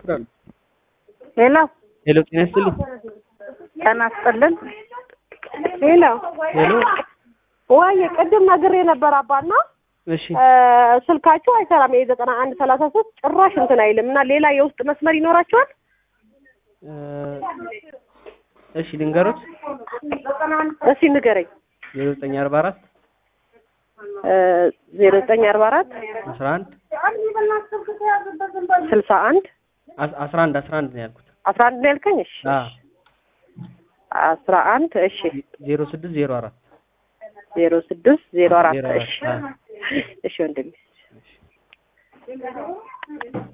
ሄሎ ሄሎ ጤና ይስጥልኝ። ጤና ይስጥልን። ሄሎ ወይ ቅድም ነግሬ ነበር አባና እሺ ስልካችሁ አይሰራም። የ9133 ጭራሽ እንትን አይልም እና ሌላ የውስጥ መስመር ይኖራችኋል? እሺ ልንገሮት። እሺ ንገረኝ። 0944 0944 11 61 11 ነው ያልኩት። 11 ነው ያልከኝ? እሺ 11 እሺ 0604 0604 እሺ እሺ ወንድሜ